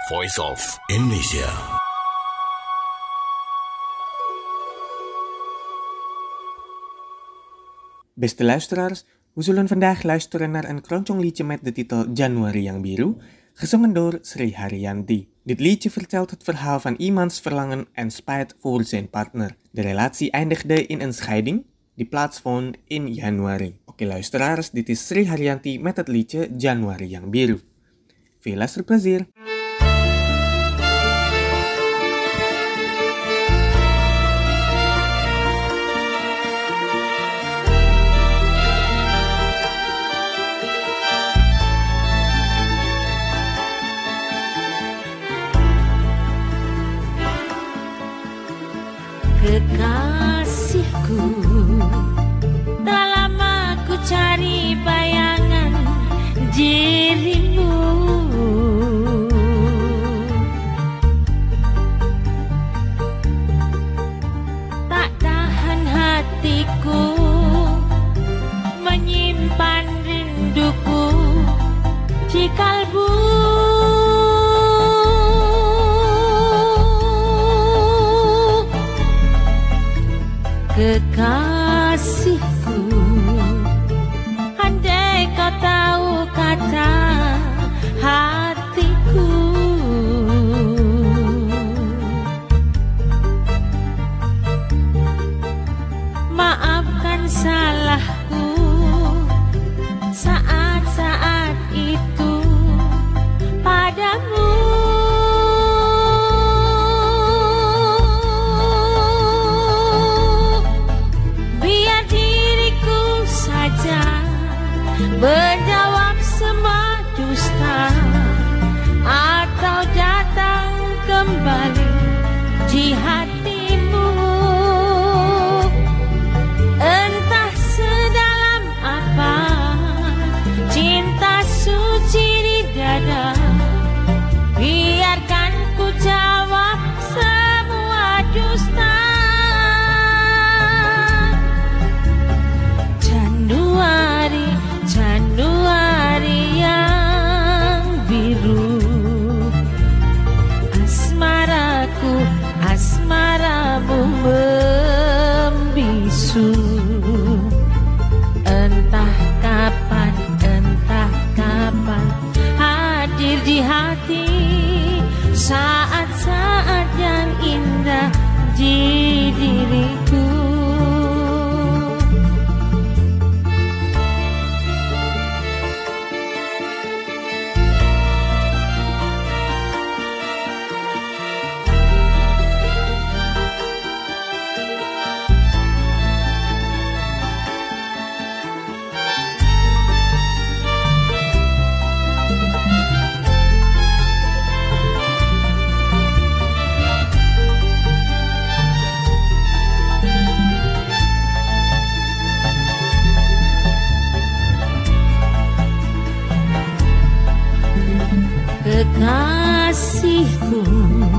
Voice of Indonesia. Beste luisteraars, we zullen vandaag luisteren naar een kroncong-liedje met de titel Januari yang Biru, gezongen door Sri Haryanti. Dit liedje vertelt het verhaal van iemands verlangen en spijt voor zijn partner. De relatie eindigde in een scheiding die plaatsvond in januari. Oké luisteraars, dit is Sri Haryanti met het liedje Januari yang Biru. Veel luisterplezier! Kekasihku, tak lama ku cari bayangan dirimu. Tak tahan hatiku menyimpan rinduku di kalbu. Kekasihku, andai kau tahu kata hatiku, maafkan salahku saat-saat itu padamu. Menjawab semua dusta atau datang kembali di hatimu. Entah sedalam apa cinta suci di dada, biarkan ku jawab semua dusta. Januari yang biru, asmaramu membisu. Entah kapan hadir di hati saat-saat yang indah di diriku. Kekasihku,